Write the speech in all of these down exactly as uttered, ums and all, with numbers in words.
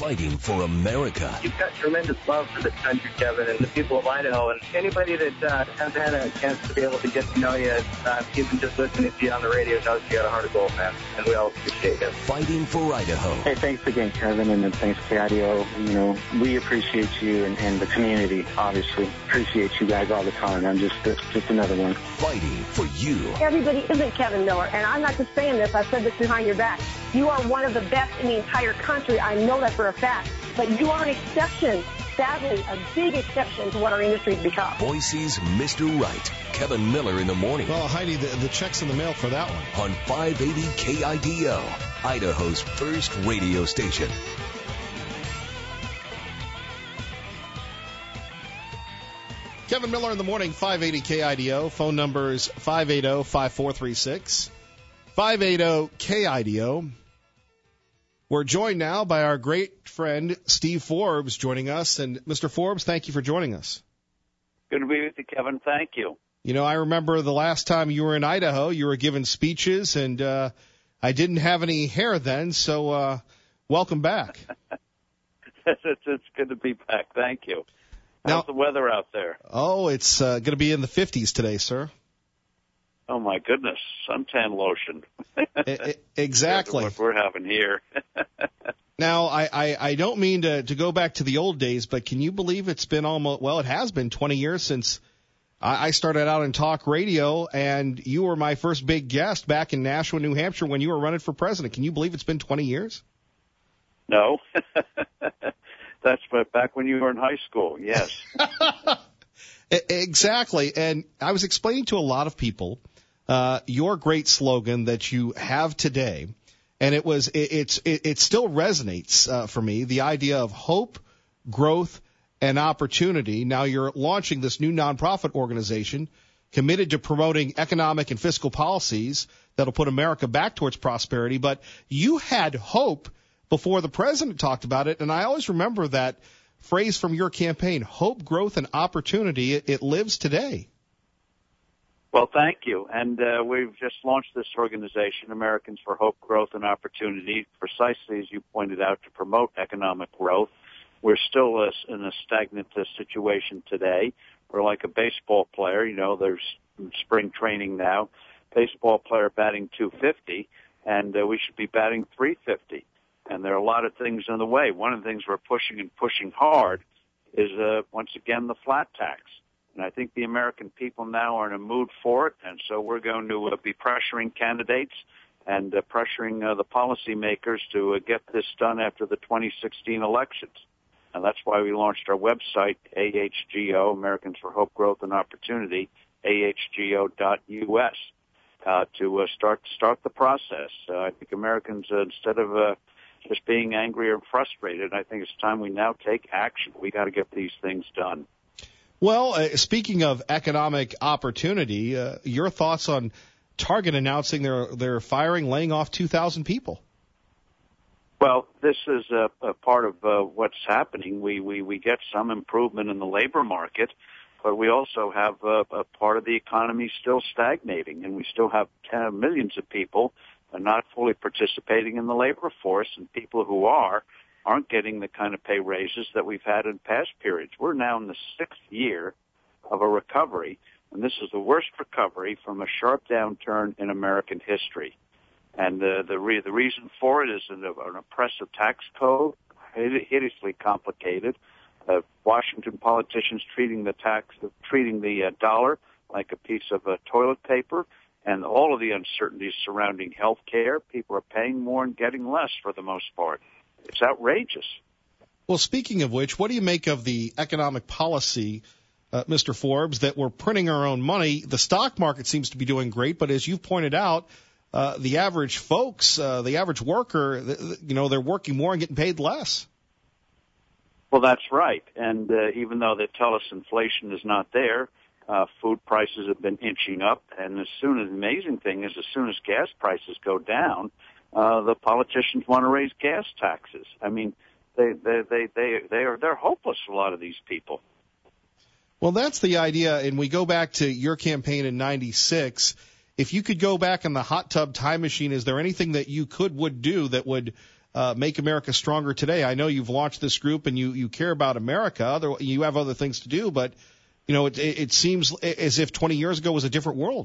fighting for America. You've got tremendous love for this country, Kevin, and the people of Idaho. And anybody that uh, has had a chance to be able to get to know you, uh, even just listening to you on the radio, knows you got a heart of gold, man. And we all appreciate it. Fighting for Idaho. Hey, thanks again, Kevin, and thanks, K I D O. You know, we appreciate you and, and the community, obviously. Appreciate you guys all the time. I'm just just another one. Fighting for you. Everybody isn't Kevin Miller, and I'm not just saying this. I've said this behind your back. You are one of the best in the entire country. I know that for a fact. But you are an exception, sadly, a big exception to what our industry has become. Boise's Mister Right, Kevin Miller in the morning. Well, Heidi, the, the check's in the mail for that one. On five eighty K I D O, Idaho's first radio station. Kevin Miller in the morning, five eighty K I D O. Phone number is five eight zero, five four three six. five eight zero K I D O. We're joined now by our great friend Steve Forbes joining us. And Mister Forbes, thank you for joining us. Good to be with you, Kevin. Thank you. You know, I remember the last time you were in Idaho, you were giving speeches, and uh, I didn't have any hair then, so uh, welcome back. it's, it's good to be back. Thank you. How's Now, the weather out there? Oh, it's uh, going to be in the fifties today, sir. Oh, my goodness. Suntan lotion. I, I, exactly. What we're having here. Now, I, I, I don't mean to, to go back to the old days, but can you believe it's been almost, well, it has been twenty years since I, I started out in talk radio, and you were my first big guest back in Nashua, New Hampshire, when you were running for president. Can you believe it's been twenty years? No. That's back when you were in high school, yes. Exactly. And I was explaining to a lot of people uh, your great slogan that you have today, and it was it, it's it, it still resonates uh, for me, the idea of hope, growth, and opportunity. Now you're launching this new nonprofit organization committed to promoting economic and fiscal policies that'll put America back towards prosperity, but you had hope before the president talked about it, and I always remember that phrase from your campaign, hope, growth, and opportunity. It, it lives today. Well, thank you. And uh, we've just launched this organization, Americans for Hope, Growth, and Opportunity, precisely as you pointed out, to promote economic growth. We're still uh, in a stagnant uh, situation today. We're like a baseball player. You know, there's spring training now. Baseball player batting two fifty, and uh, we should be batting three fifty. And there are a lot of things in the way. One of the things we're pushing and pushing hard is, uh, once again, the flat tax. And I think the American people now are in a mood for it, and so we're going to uh, be pressuring candidates and uh, pressuring uh, the policymakers to uh, get this done after the twenty sixteen elections. And that's why we launched our website, A H G O, Americans for Hope, Growth, and Opportunity, A H G O dot U S, uh, to uh, start start the process. Uh, I think Americans, uh, instead of uh, just being angry or frustrated, I think it's time we now take action. We got to get these things done. Well, uh, speaking of economic opportunity, uh, your thoughts on Target announcing they're they're firing, laying off two thousand people? Well, this is a, a part of uh, what's happening. We, we we get some improvement in the labor market, but we also have uh, a part of the economy still stagnating, and we still have ten, millions of people are not fully participating in the labor force, and people who are aren't getting the kind of pay raises that we've had in past periods. We're now in the sixth year of a recovery, and this is the worst recovery from a sharp downturn in American history. And uh, the re- the reason for it is an, an oppressive tax code, hideously complicated. Uh, Washington politicians treating the tax, treating the uh, dollar like a piece of uh, toilet paper, and all of the uncertainties surrounding health care. People are paying more and getting less for the most part. It's outrageous. Well, speaking of which, what do you make of the economic policy, uh, Mister Forbes, that we're printing our own money? The stock market seems to be doing great, but as you've pointed out, uh, the average folks, uh, the average worker, you know, they're working more and getting paid less. Well, that's right. And uh, even though they tell us inflation is not there, uh, food prices have been inching up. And as soon as the amazing thing is, as soon as gas prices go down, uh, the politicians want to raise gas taxes. I mean, they they they they they are they're hopeless. A lot of these people. Well, that's the idea. And we go back to your campaign in ninety-six. If you could go back in the hot tub time machine, is there anything that you could would do that would uh, make America stronger today? I know you've launched this group and you, you care about America. Other, you have other things to do, but, you know, it, it seems as if twenty years ago was a different world.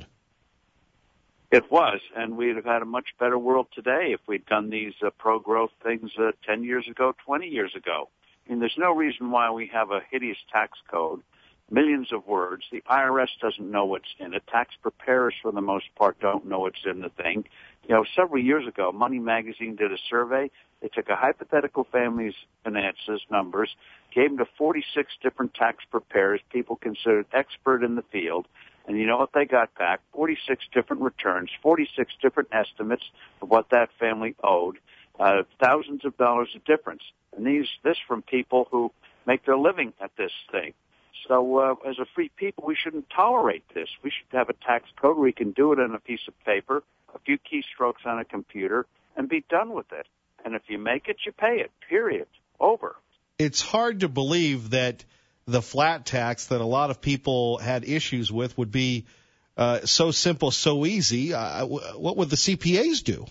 It was, and we'd have had a much better world today if we'd done these uh, pro-growth things uh, ten years ago, twenty years ago. I mean, there's no reason why we have a hideous tax code, millions of words. The I R S doesn't know what's in it. Tax preparers, for the most part, don't know what's in the thing. You know, several years ago, Money Magazine did a survey. They took a hypothetical family's finances numbers, gave them to forty-six different tax preparers, people considered expert in the field, and you know what they got back? forty-six different returns, forty-six different estimates of what that family owed, uh, thousands of dollars of difference. And these, this from people who make their living at this thing. So uh, as a free people, we shouldn't tolerate this. We should have a tax code where we can do it on a piece of paper, a few keystrokes on a computer, and be done with it. And if you make it, you pay it, period. Over. It's hard to believe that the flat tax that a lot of people had issues with would be uh, so simple, so easy. Uh, what would the C P As do?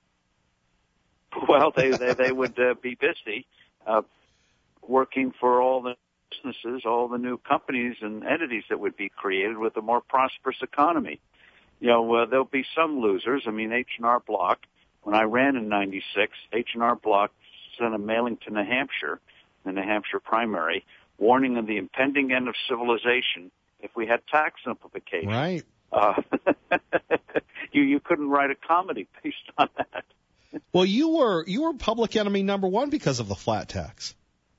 Well, they they, they would uh, be busy uh, working for all the businesses, all the new companies and entities that would be created with a more prosperous economy. You know, uh, there'll be some losers. I mean, H and R Block, when I ran in ninety-six, H and R Block sent a mailing to New Hampshire, the New Hampshire primary, warning of the impending end of civilization if we had tax simplification. Right. Uh, you you couldn't write a comedy based on that. Well, you were you were public enemy number one because of the flat tax.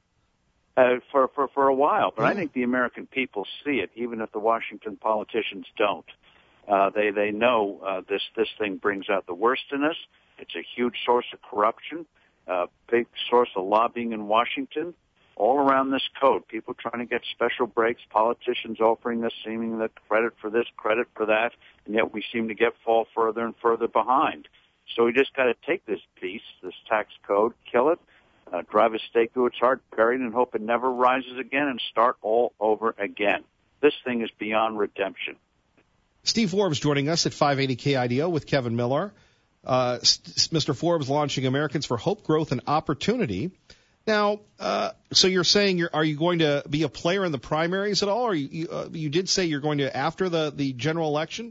Uh, for, for, for a while, but yeah. I think the American people see it, even if the Washington politicians don't. Uh, they, they know, uh, this, this thing brings out the worst in us. It's a huge source of corruption, uh, big source of lobbying in Washington, all around this code. People trying to get special breaks, politicians offering us seeming the credit for this, credit for that, and yet we seem to get fall further and further behind. So we just got to take this piece, this tax code, kill it, Uh, drive a stake through its heart, bury it, and hope it never rises again, and start all over again. This thing is beyond redemption. Steve Forbes joining us at five eighty K I D O with Kevin Miller. Uh, Mister Forbes launching Americans for Hope, Growth, and Opportunity. Now, uh, so you're saying, you're, are you going to be a player in the primaries at all? Or you, you, uh, you did say you're going to after the, the general election?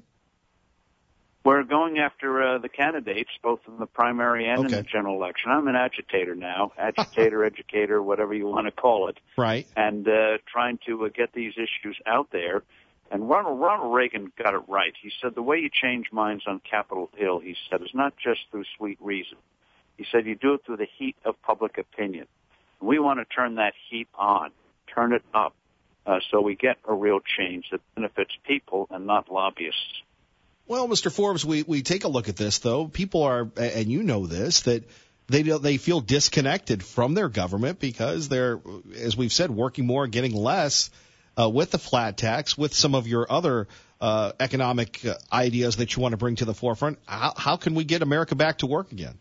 We're going after uh, the candidates, both in the primary and okay. in the general election. I'm an agitator now, agitator, educator, whatever you want to call it. Right. And uh, trying to uh, get these issues out there. And Ronald, Ronald Reagan got it right. He said the way you change minds on Capitol Hill, he said, is not just through sweet reason. He said you do it through the heat of public opinion. And we want to turn that heat on, turn it up, uh, so we get a real change that benefits people and not lobbyists. Well, Mister Forbes, we, we take a look at this, though. People are, and you know this, that they they feel disconnected from their government because they're, as we've said, working more and getting less uh, with the flat tax, with some of your other uh, economic uh, ideas that you want to bring to the forefront. How, how can we get America back to work again?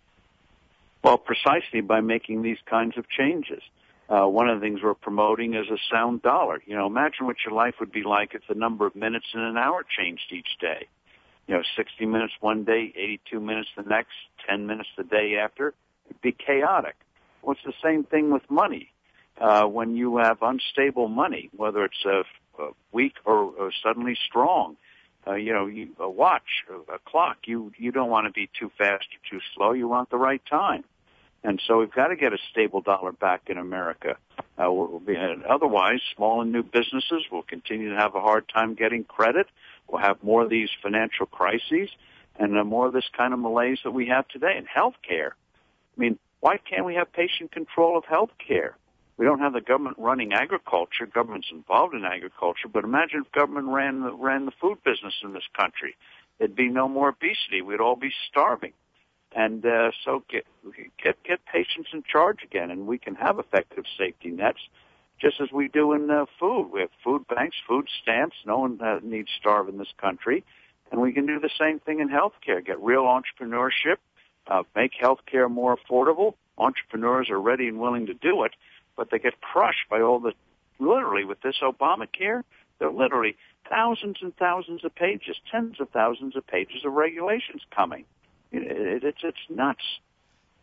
Well, precisely by making these kinds of changes. Uh, one of the things we're promoting is a sound dollar. You know, imagine what your life would be like if the number of minutes in an hour changed each day. You know, sixty minutes one day, eighty-two minutes the next, ten minutes the day after. It'd be chaotic. Well, it's the same thing with money. Uh, when you have unstable money, whether it's uh, weak or, or suddenly strong, uh, you know, you, a watch, a clock, you, you don't want to be too fast or too slow. You want the right time. And so we've got to get a stable dollar back in America. Uh, we'll be, otherwise, small and new businesses will continue to have a hard time getting credit. We'll have more of these financial crises and uh, more of this kind of malaise that we have today in health care. I mean, why can't we have patient control of health care? We don't have the government running agriculture. Government's involved in agriculture, but imagine if government ran the, ran the food business in this country. There'd be no more obesity. We'd all be starving. And uh, so get, get get patients in charge again, and we can have effective safety nets, just as we do in uh, food. We have food banks, food stamps. No one uh, needs to starve in this country. And we can do the same thing in healthcare, get real entrepreneurship, uh, make healthcare more affordable. Entrepreneurs are ready and willing to do it, but they get crushed by all the, literally with this Obamacare, there are literally thousands and thousands of pages, tens of thousands of pages of regulations coming. It, it, it's it's nuts.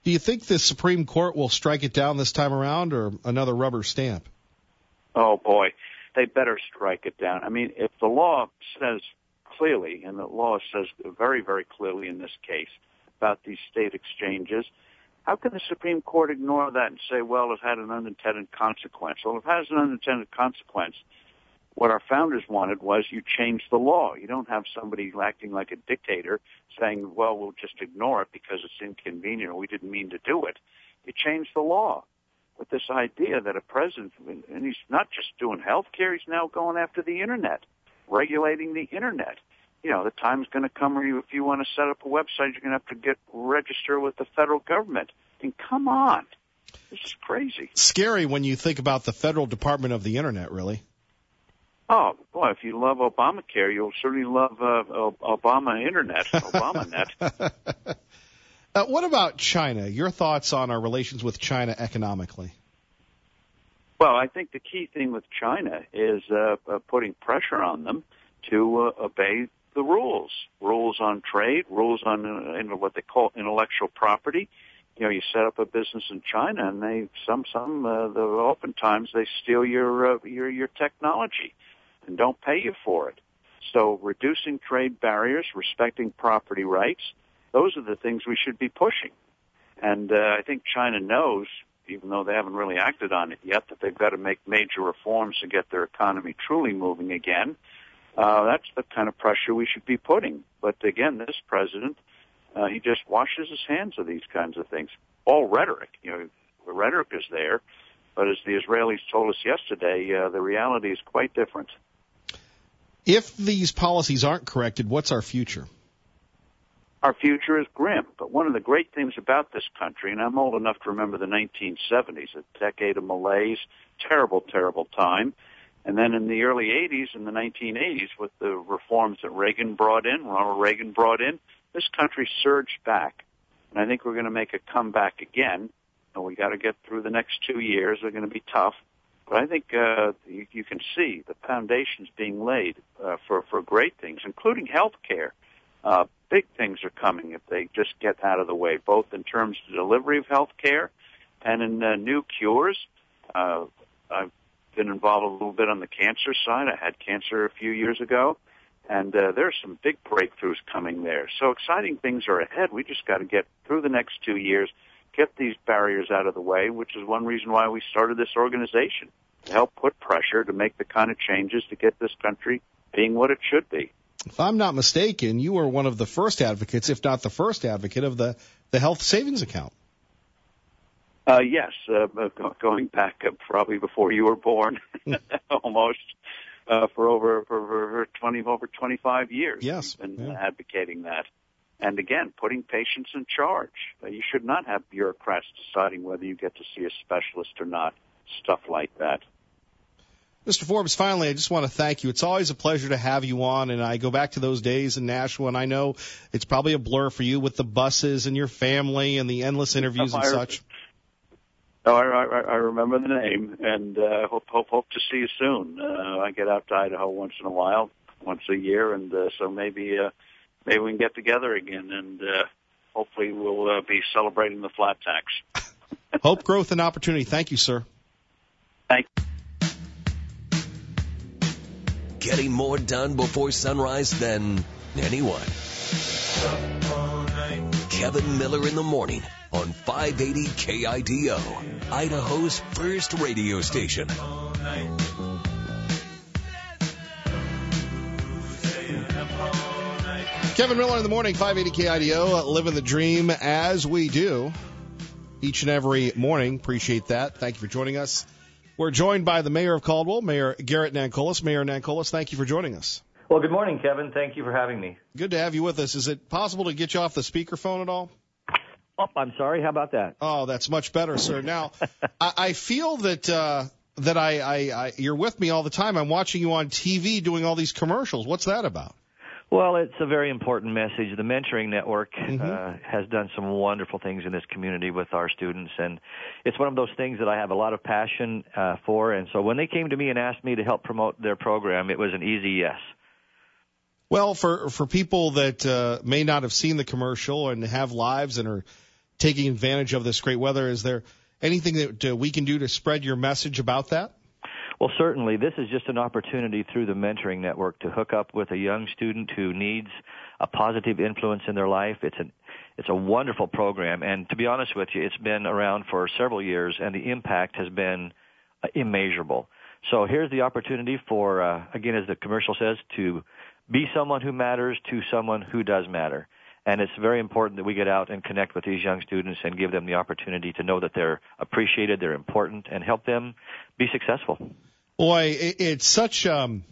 Do you think the Supreme Court will strike it down this time around, or another rubber stamp? Oh, boy. They better strike it down. I mean, if the law says clearly, and the law says very, very clearly in this case about these state exchanges, how can the Supreme Court ignore that and say, well, it had an unintended consequence? Well, if it has an unintended consequence, what our founders wanted was you change the law. You don't have somebody acting like a dictator saying, well, we'll just ignore it because it's inconvenient or we didn't mean to do it. You change the law. With this idea that a president, and he's not just doing health care, he's now going after the Internet, regulating the Internet. You know, the time's going to come where you, if you want to set up a website, you're going to have to get register with the federal government. I mean, come on. This is crazy. Scary when you think about the Federal Department of the Internet, really. Oh, boy, if you love Obamacare, you'll certainly love uh, Obama Internet, ObamaNet. Uh, what about China? Your thoughts on our relations with China economically? Well, I think the key thing with China is uh, uh, putting pressure on them to uh, obey the rules. Rules on trade, rules on uh, what they call intellectual property. You know, you set up a business in China, and they some some uh, the oftentimes they steal your uh, your your technology and don't pay you for it. So, reducing trade barriers, respecting property rights. Those are the things we should be pushing. And uh, I think China knows, even though they haven't really acted on it yet, that they've got to make major reforms to get their economy truly moving again. Uh, that's the kind of pressure we should be putting. But again, this president, uh, he just washes his hands of these kinds of things. All rhetoric, you know, the rhetoric is there, but as the Israelis told us yesterday, uh, the reality is quite different. If these policies aren't corrected, what's our future? Our future is grim, but one of the great things about this country, and I'm old enough to remember the nineteen seventies, a decade of malaise, terrible, terrible time, and then in the early eighties, in the nineteen eighties, with the reforms that Reagan brought in, Ronald Reagan brought in, this country surged back, and I think we're going to make a comeback again, and we got to get through the next two years. They're going to be tough, but I think uh, you, you can see the foundations being laid uh, for, for great things, including health care. Uh, big things are coming if they just get out of the way, both in terms of delivery of health care and in uh, new cures. Uh, I've been involved a little bit on the cancer side. I had cancer a few years ago, and uh, there's some big breakthroughs coming there. So exciting things are ahead. We just got to get through the next two years, get these barriers out of the way, which is one reason why we started this organization, to help put pressure to make the kind of changes to get this country being what it should be. If I'm not mistaken, you were one of the first advocates, if not the first advocate, of the, the health savings account. Uh, yes, uh, going back uh, probably before you were born, almost, uh, for over for, for twenty over twenty-five years. Yes, we've been yeah. advocating that, and again, putting patients in charge. Uh, you should not have bureaucrats deciding whether you get to see a specialist or not. Stuff like that. Mister Forbes, finally, I just want to thank you. It's always a pleasure to have you on, and I go back to those days in Nashville, and I know it's probably a blur for you with the buses and your family and the endless interviews and such. Oh, I, I, I remember the name, and uh, hope, hope hope to see you soon. Uh, I get out to Idaho once in a while, once a year, and uh, so maybe uh, maybe we can get together again, and uh, hopefully we'll uh, be celebrating the flat tax. Hope, growth, and opportunity. Thank you, sir. Thank you. Getting more done before sunrise than anyone. Kevin Miller in the morning on five eighty K I D O, Idaho's first radio station. Kevin Miller in the morning, five eighty K I D O, living the dream as we do each and every morning. Appreciate that. Thank you for joining us. We're joined by the mayor of Caldwell, Mayor Garrett Nancolis. Mayor Nancolis, thank you for joining us. Well, good morning, Kevin. Thank you for having me. Good to have you with us. Is it possible to get you off the speakerphone at all? Oh, I'm sorry. How about that? Oh, that's much better, sir. Now, I, I feel that uh, that I, I, I you're with me all the time. I'm watching you on T V doing all these commercials. What's that about? Well, it's a very important message. The Mentoring Network mm-hmm. uh, has done some wonderful things in this community with our students, and it's one of those things that I have a lot of passion uh, for. And so when they came to me and asked me to help promote their program, it was an easy yes. Well, for for people that uh, may not have seen the commercial and have lives and are taking advantage of this great weather. Is there anything that uh, we can do to spread your message about that? Well, certainly. This is just an opportunity through the Mentoring Network to hook up with a young student who needs a positive influence in their life. It's an It's a wonderful program, and to be honest with you, it's been around for several years, and the impact has been uh, immeasurable. So here's the opportunity for, uh, again, as the commercial says, to be someone who matters to someone who does matter. And it's very important that we get out and connect with these young students and give them the opportunity to know that they're appreciated, they're important, and help them be successful. Boy, it's such um,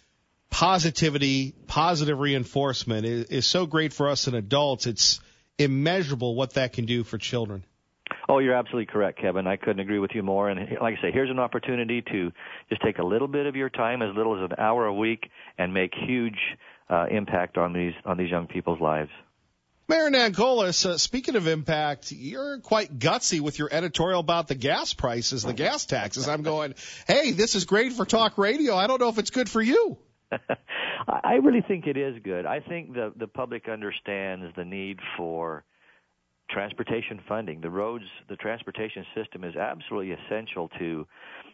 positivity, positive reinforcement is, is so great for us as adults. It's immeasurable what that can do for children. Oh, you're absolutely correct, Kevin. I couldn't agree with you more. And like I say, here's an opportunity to just take a little bit of your time, as little as an hour a week, and make huge uh, impact on these on these young people's lives. Mayor Nancolis, uh, speaking of impact, you're quite gutsy with your editorial about the gas prices, the gas taxes. I'm going, hey, this is great for talk radio. I don't know if it's good for you. I really think it is good. I think the the public understands the need for transportation funding. The roads, the transportation system is absolutely essential to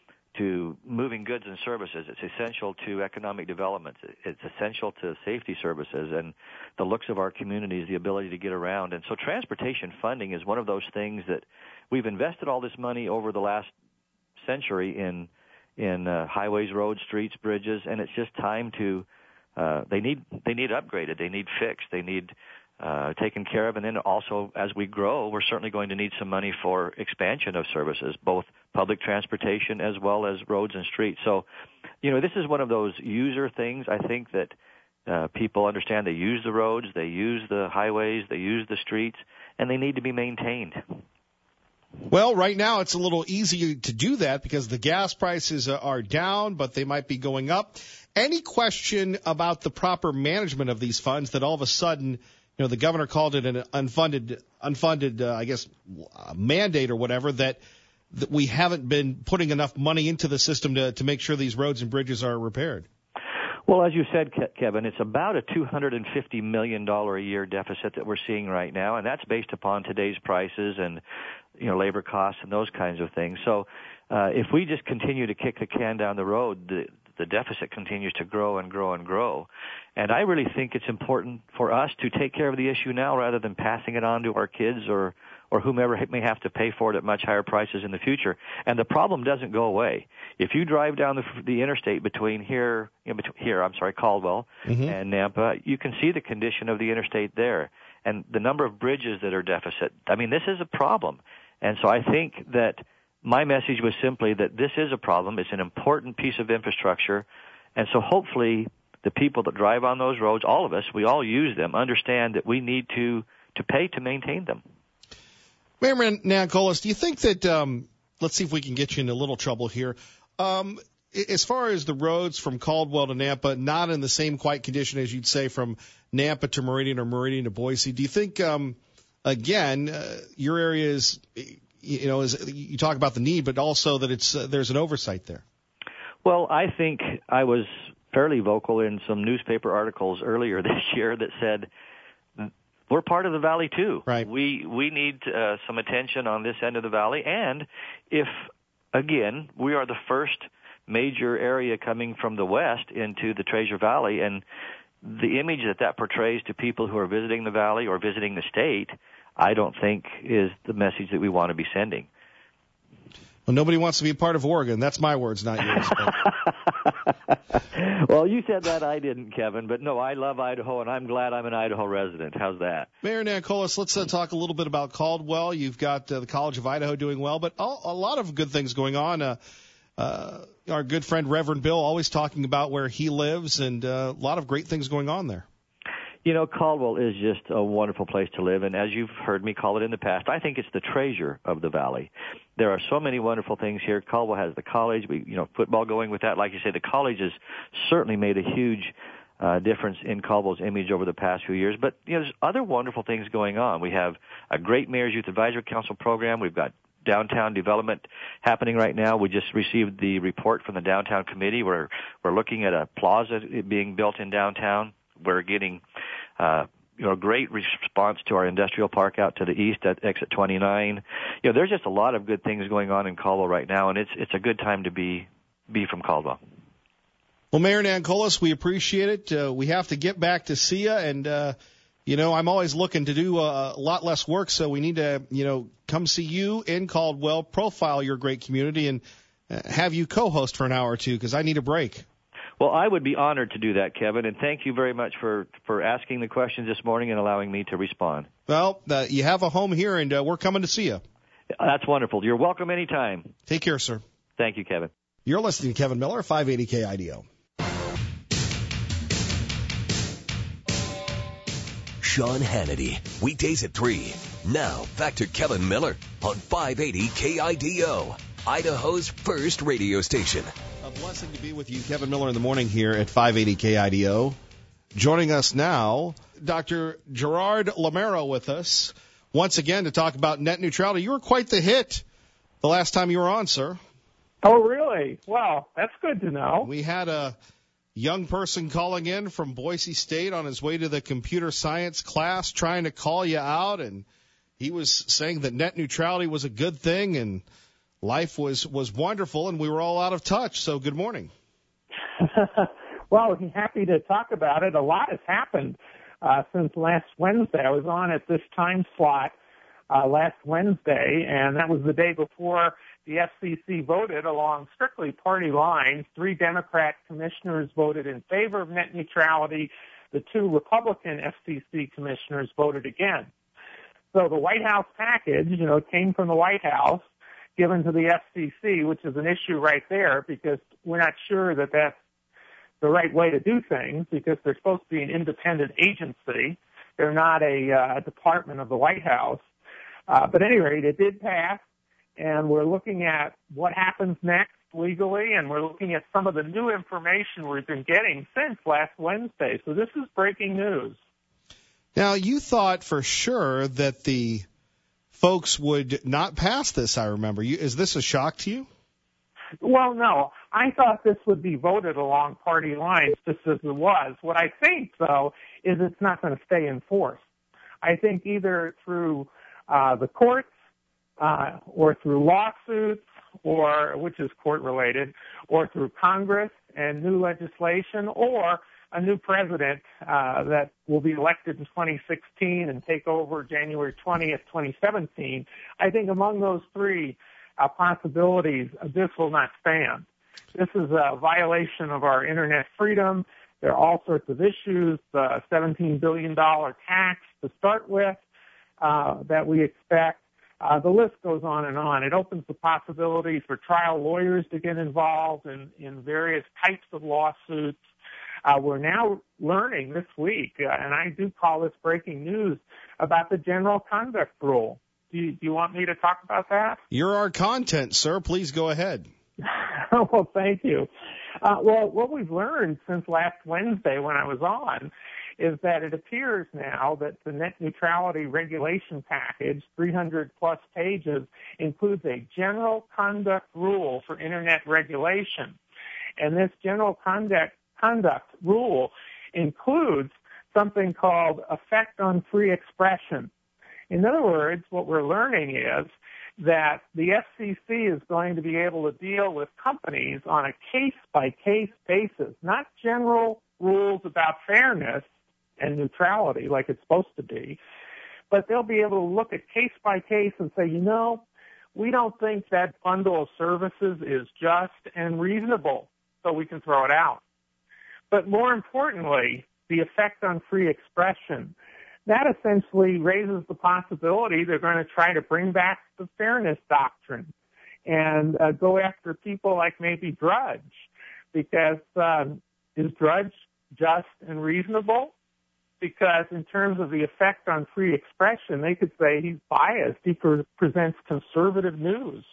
to moving goods and services. It's essential to economic development. It's essential to safety services and the looks of our communities, the ability to get around. And so transportation funding is one of those things that we've invested all this money over the last century in in uh, highways, roads, streets, bridges, and it's just time to uh, they need they need upgraded, they need fixed, they need uh, taken care of, and then also as we grow, we're certainly going to need some money for expansion of services, both public transportation as well as roads and streets. So, you know, this is one of those user things. I think that uh, people understand they use the roads, they use the highways, they use the streets, and they need to be maintained. Well, right now it's a little easier to do that because the gas prices are down, but they might be going up. Any question about the proper management of these funds that all of a sudden, you know, the governor called it an unfunded, unfunded, uh, I guess, uh, mandate or whatever, that, that we haven't been putting enough money into the system to, to make sure these roads and bridges are repaired? Well, as you said, Kevin, it's about a two hundred fifty million dollars a year deficit that we're seeing right now, and that's based upon today's prices and, you know, labor costs and those kinds of things. So uh, if we just continue to kick the can down the road, the, the deficit continues to grow and grow and grow. And I really think it's important for us to take care of the issue now rather than passing it on to our kids or or whomever may have to pay for it at much higher prices in the future. And the problem doesn't go away. If you drive down the, the interstate between here, you know, between here, I'm sorry, Caldwell mm-hmm. and Nampa, you can see the condition of the interstate there and the number of bridges that are deficit. I mean, this is a problem. And so I think that my message was simply that this is a problem. It's an important piece of infrastructure. And so hopefully the people that drive on those roads, all of us, we all use them, understand that we need to, to pay to maintain them. Mayor Nancolis, do you think that, um, let's see if we can get you into a little trouble here. Um, as far as the roads from Caldwell to Nampa, not in the same quite condition as you'd say from Nampa to Meridian or Meridian to Boise, do you think, um, again, uh, your area is, you know, is, you talk about the need, but also that it's uh, there's an oversight there? Well, I think I was fairly vocal in some newspaper articles earlier this year that said we're part of the valley too. Right. We we need uh, some attention on this end of the valley, and if again we are the first major area coming from the west into the Treasure Valley, and the image that that portrays to people who are visiting the valley or visiting the state, I don't think is the message that we want to be sending. Well, nobody wants to be a part of Oregon. That's my words, not yours. Well, you said that, I didn't, Kevin. But no, I love Idaho, and I'm glad I'm an Idaho resident. How's that? Mayor Nancolis, let's uh, talk a little bit about Caldwell. You've got uh, the College of Idaho doing well, but all, a lot of good things going on. Uh, uh, our good friend Reverend Bill always talking about where he lives, and uh, a lot of great things going on there. You know, Caldwell is just a wonderful place to live, and as you've heard me call it in the past, I think it's the treasure of the valley. There are so many wonderful things here. Caldwell has the college, we, you know, football going with that. Like you say, the college has certainly made a huge uh, difference in Caldwell's image over the past few years. But, you know, there's other wonderful things going on. We have a great Mayor's Youth Advisory Council program. We've got downtown development happening right now. We just received the report from the downtown committee. We're, we're looking at a plaza being built in downtown. We're getting uh, you know, great response to our industrial park out to the east at exit twenty-nine. You know, there's just a lot of good things going on in Caldwell right now, and it's it's a good time to be be from Caldwell. Well, Mayor Nancolis, we appreciate it. Uh, we have to get back to see you, and uh, you know, I'm always looking to do a, a lot less work, so we need to, you know, come see you in Caldwell, profile your great community, and uh, have you co-host for an hour or two, because I need a break. Well, I would be honored to do that, Kevin, and thank you very much for, for asking the questions this morning and allowing me to respond. Well, uh, you have a home here, and uh, we're coming to see you. That's wonderful. You're welcome anytime. Take care, sir. Thank you, Kevin. You're listening to Kevin Miller, five eighty K I D O. Sean Hannity, weekdays at three. Now, back to Kevin Miller on five eighty K I D O, Idaho's first radio station. A blessing to be with you, Kevin Miller, in the morning here at five eighty K I D O. Joining us now, Doctor Gerard Lameiro with us once again to talk about net neutrality. You were quite the hit the last time you were on, sir. Oh, really? Well, that's good to know. We had a young person calling in from Boise State on his way to the computer science class trying to call you out, and he was saying that net neutrality was a good thing and life was, was wonderful, and we were all out of touch. So good morning. Well, I'm happy to talk about it. A lot has happened uh, since last Wednesday. I was on at this time slot uh, last Wednesday, and that was the day before the F C C voted along strictly party lines. Three Democrat commissioners voted in favor of net neutrality. The two Republican F C C commissioners voted against. So the White House package, you know, came from the White House, given to the F C C, which is an issue right there because we're not sure that that's the right way to do things because they're supposed to be an independent agency. They're not a uh, department of the White House. Uh, but at any rate, it did pass, and we're looking at what happens next legally, and we're looking at some of the new information we've been getting since last Wednesday. So this is breaking news. Now, you thought for sure that the folks would not pass this, I remember. You, is this a shock to you? Well, no. I thought this would be voted along party lines just as it was. What I think, though, is it's not going to stay in force. I think either through uh, the courts uh, or through lawsuits, or which is court-related, or through Congress and new legislation, or a new president uh, that will be elected in twenty sixteen and take over January twentieth, twenty seventeen. I think among those three uh, possibilities, uh, this will not stand. This is a violation of our internet freedom. There are all sorts of issues, uh, seventeen billion dollars tax to start with uh, that we expect. Uh, the list goes on and on. It opens the possibility for trial lawyers to get involved in, in various types of lawsuits. Uh, we're now learning this week, uh, and I do call this breaking news, about the general conduct rule. Do you, do you want me to talk about that? You're our content, sir. Please go ahead. Well, thank you. Uh, well, what we've learned since last Wednesday when I was on is that it appears now that the net neutrality regulation package, three hundred plus pages, includes a general conduct rule for internet regulation. And this general conduct conduct rule includes something called effect on free expression. In other words, what we're learning is that the F C C is going to be able to deal with companies on a case-by-case basis, not general rules about fairness and neutrality like it's supposed to be, but they'll be able to look at case-by-case and say, you know, we don't think that bundle of services is just and reasonable, so we can throw it out. But more importantly, the effect on free expression. That essentially raises the possibility they're going to try to bring back the fairness doctrine and uh, go after people like maybe Drudge, because um, is Drudge just and reasonable? Because in terms of the effect on free expression, they could say he's biased. He pre- presents conservative news.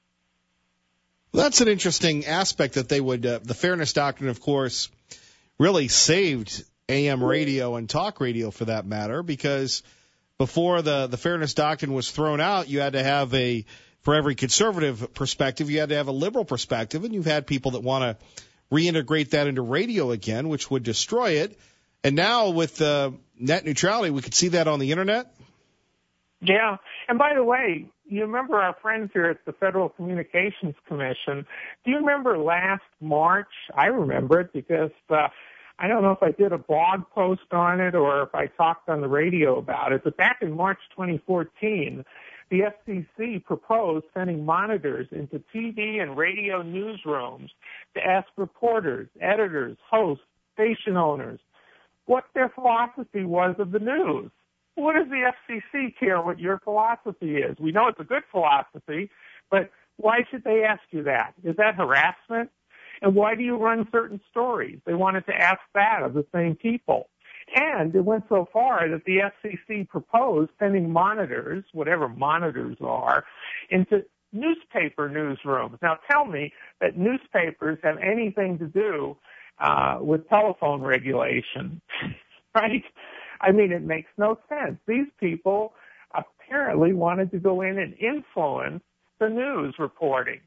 That's an interesting aspect that they would, uh, the fairness doctrine, of course, really saved A M radio and talk radio for that matter, because before the, the fairness doctrine was thrown out, you had to have a, for every conservative perspective, you had to have a liberal perspective, and you've had people that want to reintegrate that into radio again, which would destroy it. And now with uh, net neutrality, we could see that on the Internet? Yeah. And by the way, you remember our friends here at the Federal Communications Commission. Do you remember last March? I remember it because uh, I don't know if I did a blog post on it or if I talked on the radio about it, but back in March twenty fourteen, the F C C proposed sending monitors into T V and radio newsrooms to ask reporters, editors, hosts, station owners what their philosophy was of the news. What does the F C C care what your philosophy is? We know it's a good philosophy, but why should they ask you that? Is that harassment? And why do you run certain stories? They wanted to ask that of the same people. And it went so far that the F C C proposed sending monitors, whatever monitors are, into newspaper newsrooms. Now tell me that newspapers have anything to do uh, with telephone regulation, right? I mean, it makes no sense. These people apparently wanted to go in and influence the news reporting.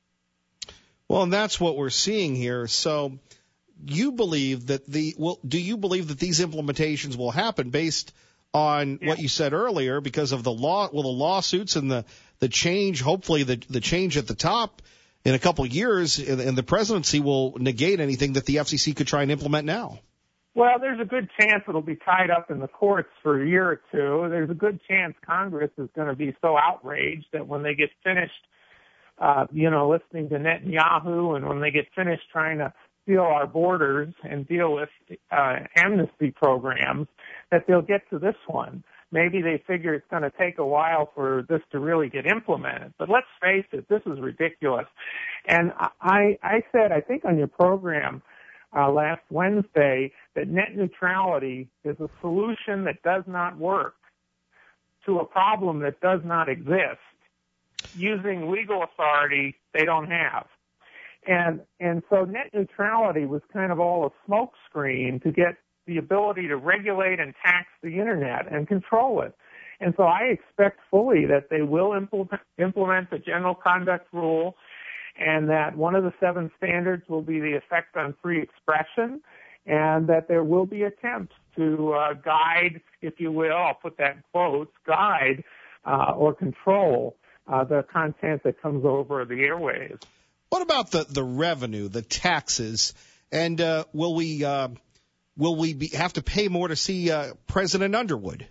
Well, and that's what we're seeing here. So you believe that the, well, do you believe that these implementations will happen based on yeah. what you said earlier because of the law, well, the lawsuits and the, the change, hopefully the, the change at the top in a couple of years and the presidency will negate anything that the F C C could try and implement now? Well, there's a good chance it'll be tied up in the courts for a year or two. There's a good chance Congress is going to be so outraged that when they get finished, uh, you know, listening to Netanyahu and when they get finished trying to seal our borders and deal with uh, amnesty programs, that they'll get to this one. Maybe they figure it's going to take a while for this to really get implemented. But let's face it, this is ridiculous. And I, I said, I think on your program, Uh, last Wednesday, that net neutrality is a solution that does not work to a problem that does not exist using legal authority they don't have. And, and so net neutrality was kind of all a smokescreen to get the ability to regulate and tax the Internet and control it. And so I expect fully that they will implement, implement the general conduct rule, and that one of the seven standards will be the effect on free expression, and that there will be attempts to uh, guide, if you will, I'll put that in quotes, guide uh, or control uh, the content that comes over the airwaves. What about the, the revenue, the taxes, and uh, will we uh, will we be, have to pay more to see uh, President Underwood?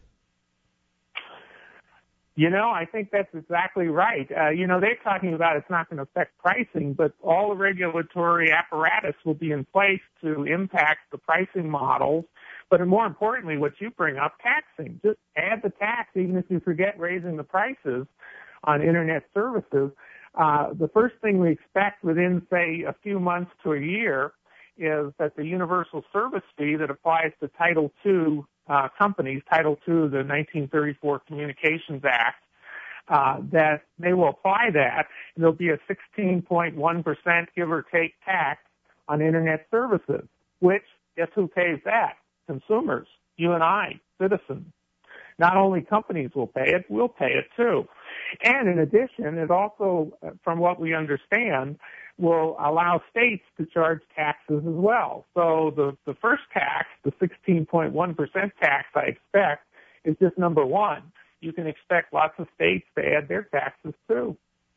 You know, I think that's exactly right. Uh, you know, they're talking about it's not going to affect pricing, but all the regulatory apparatus will be in place to impact the pricing models. But more importantly, what you bring up, taxing. Just add the tax, even if you forget raising the prices on Internet services. Uh, the first thing we expect within, say, a few months to a year is that the universal service fee that applies to Title two Uh, companies, Title two of the nineteen thirty-four Communications Act, uh, that they will apply that, and there'll be a sixteen point one percent give or take tax on Internet services, which, guess who pays that? Consumers, you and I, citizens. Not only companies will pay it, we'll pay it too. And in addition, it also, from what we understand, will allow states to charge taxes as well. So the, the first tax, the sixteen point one percent tax I expect, is just number one. You can expect lots of states to add their taxes too.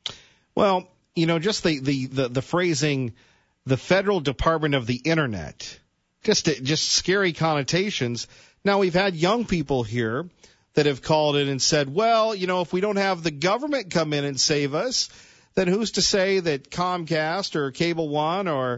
Well, you know, just the, the, the, the phrasing, the Federal Department of the Internet, just just scary connotations. Now, we've had young people here that have called in and said, well, you know, if we don't have the government come in and save us, then who's to say that Comcast or Cable One or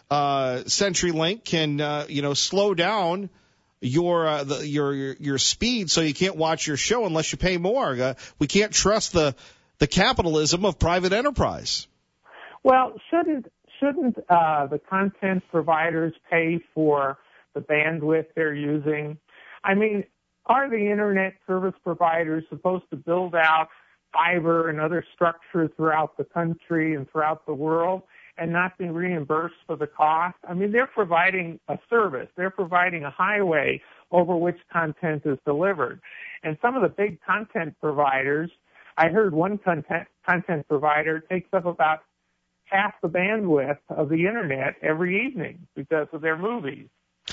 uh, CenturyLink can, uh, you know, slow down your, uh, the, your your your speed so you can't watch your show unless you pay more? Uh, we can't trust the the capitalism of private enterprise. Well, shouldn't shouldn't uh, the content providers pay for the bandwidth they're using? I mean, are the Internet service providers supposed to build out fiber and other structures throughout the country and throughout the world and not be reimbursed for the cost? I mean, they're providing a service. They're providing a highway over which content is delivered. And some of the big content providers, I heard one content, content provider takes up about half the bandwidth of the Internet every evening because of their movies.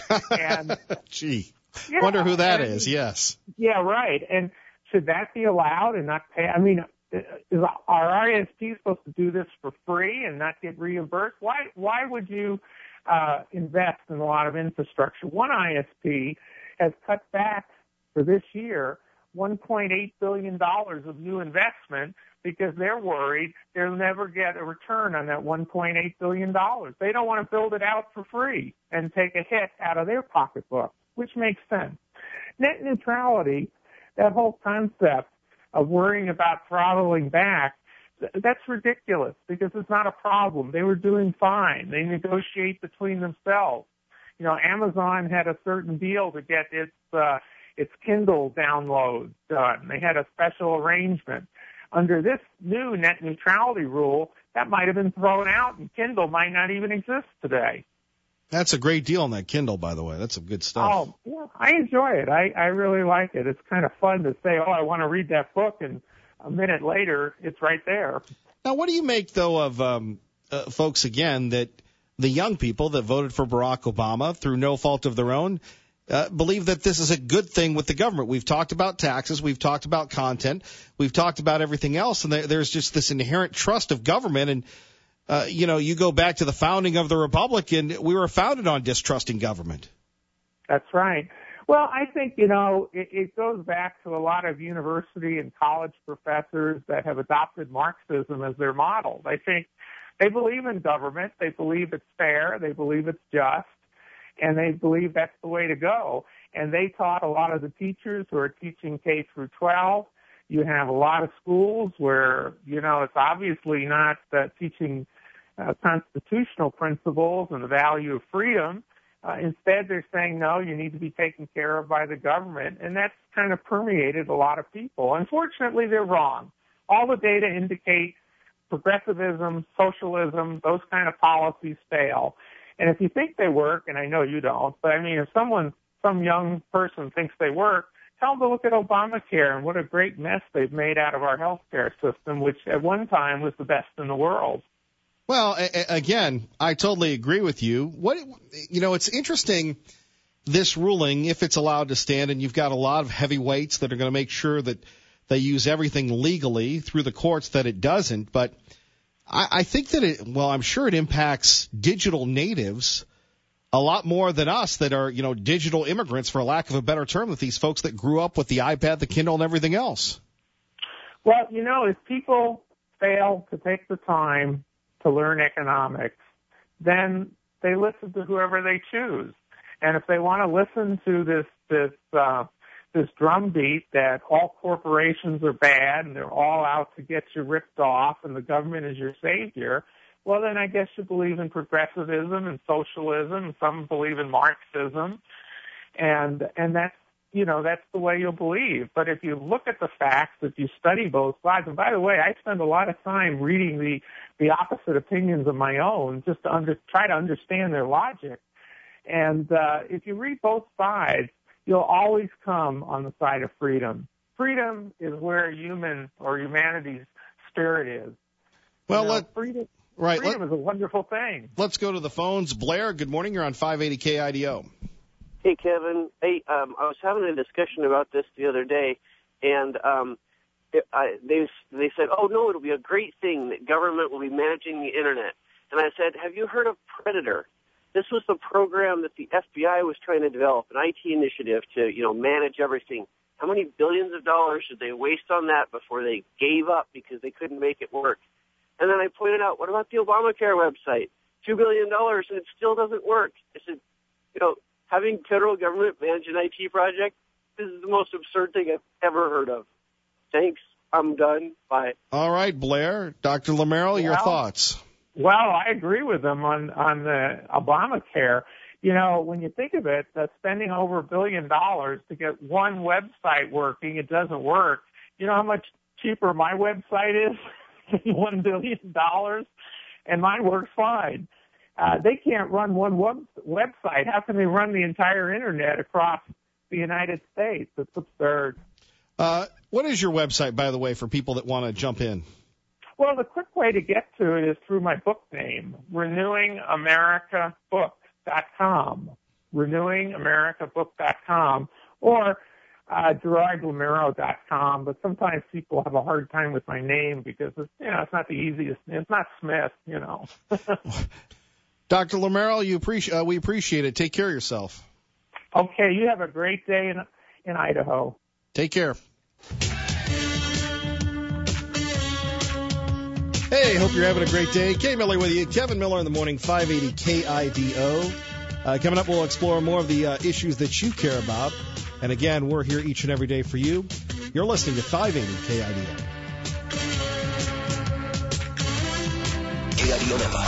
And gee, yeah, wonder who that and, is. Yes. Yeah, right. And should that be allowed and not pay? I mean, is are I S Ps supposed to do this for free and not get reimbursed? Why? Why would you uh, invest in a lot of infrastructure? One I S P has cut back for this year one point eight billion dollars of new investment because they're worried they'll never get a return on that one point eight billion dollars. They don't want to build it out for free and take a hit out of their pocketbook, which makes sense. Net neutrality, that whole concept of worrying about throttling back, that's ridiculous because it's not a problem. They were doing fine. They negotiate between themselves. You know, Amazon had a certain deal to get its uh, its Kindle downloads done. They had a special arrangement. Under this new net neutrality rule, that might have been thrown out, and Kindle might not even exist today. That's a great deal on that Kindle, by the way. That's some good stuff. Oh, yeah, I enjoy it. I, I really like it. It's kind of fun to say, oh, I want to read that book, and a minute later, it's right there. Now, what do you make, though, of um, uh, folks, again, that the young people that voted for Barack Obama through no fault of their own uh, believe that this is a good thing with the government? We've talked about taxes. We've talked about content. We've talked about everything else, and there, there's just this inherent trust of government. And, uh, you know, you go back to the founding of the Republic, and we were founded on distrusting government. That's right. Well, I think, you know, it, it goes back to a lot of university and college professors that have adopted Marxism as their model. They think they believe in government. They believe it's fair. They believe it's just. And they believe that's the way to go. And they taught a lot of the teachers who are teaching K through twelve. You have a lot of schools where, you know, it's obviously not uh, teaching uh, constitutional principles and the value of freedom. Uh, instead, they're saying, no, you need to be taken care of by the government. And that's kind of permeated a lot of people. Unfortunately, they're wrong. All the data indicate progressivism, socialism, those kind of policies fail. And if you think they work, and I know you don't, but I mean, if someone, some young person thinks they work, tell them to look at Obamacare and what a great mess they've made out of our healthcare system, which at one time was the best in the world. Well, a- again, I totally agree with you. What, you know, it's interesting, this ruling, if it's allowed to stand, and you've got a lot of heavyweights that are going to make sure that they use everything legally through the courts, that it doesn't. But I, I think that it, well, I'm sure it impacts digital natives a lot more than us that are, you know, digital immigrants, for lack of a better term, with these folks that grew up with the iPad, the Kindle, and everything else. Well, you know, if people fail to take the time to learn economics, then they listen to whoever they choose. And if they want to listen to this this uh, this drumbeat that all corporations are bad and they're all out to get you ripped off and the government is your savior, well, then I guess you believe in progressivism and socialism, and some believe in Marxism, and and that's, you know, that's the way you'll believe. But if you look at the facts, if you study both sides, and by the way, I spend a lot of time reading the the opposite opinions of my own just to under, try to understand their logic. And uh, if you read both sides, you'll always come on the side of freedom. Freedom is where human or humanity's spirit is. Well, you know, let, freedom, right, freedom let, is a wonderful thing. Let's go to the phones. Blair, good morning. You're on five eighty K I D O. Hey, Kevin. Hey, um, I was having a discussion about this the other day, and um, it, I, they they said, "Oh no, it'll be a great thing that government will be managing the internet." And I said, "Have you heard of Predator?" This was the program that the F B I was trying to develop, an I T initiative to, you know, manage everything. How many billions of dollars did they waste on that before they gave up because they couldn't make it work? And then I pointed out, what about the Obamacare website? Two billion dollars, and it still doesn't work. I said, you know, having federal government manage an I T project, this is the most absurd thing I've ever heard of. Thanks. I'm done. Bye. All right, Blair. Doctor Lamerrill, well, your thoughts? Well, I agree with them on, on the Obamacare. You know, when you think of it, uh, spending over a billion dollars to get one website working, it doesn't work. You know how much cheaper my website is? One billion dollars, and mine works fine. Uh, they can't run one web- website. How can they run the entire internet across the United States? It's absurd. Uh, what is your website, by the way, for people that want to jump in? Well, the quick way to get to it is through my book name, renewing america book dot com. renewing america book dot com or uh, Gerard Lamero dot com. But sometimes people have a hard time with my name because it's, you know, it's not the easiest. It's not Smith, you know. Doctor Lamero, you appreciate uh, we appreciate it. Take care of yourself. Okay, you have a great day in in Idaho. Take care. Hey, hope you're having a great day. Kay Miller with you. Kevin Miller in the morning, five eighty K I D O. Uh, coming up, we'll explore more of the uh, issues that you care about. And again, we're here each and every day for you. You're listening to five eighty K I D O. K I D O.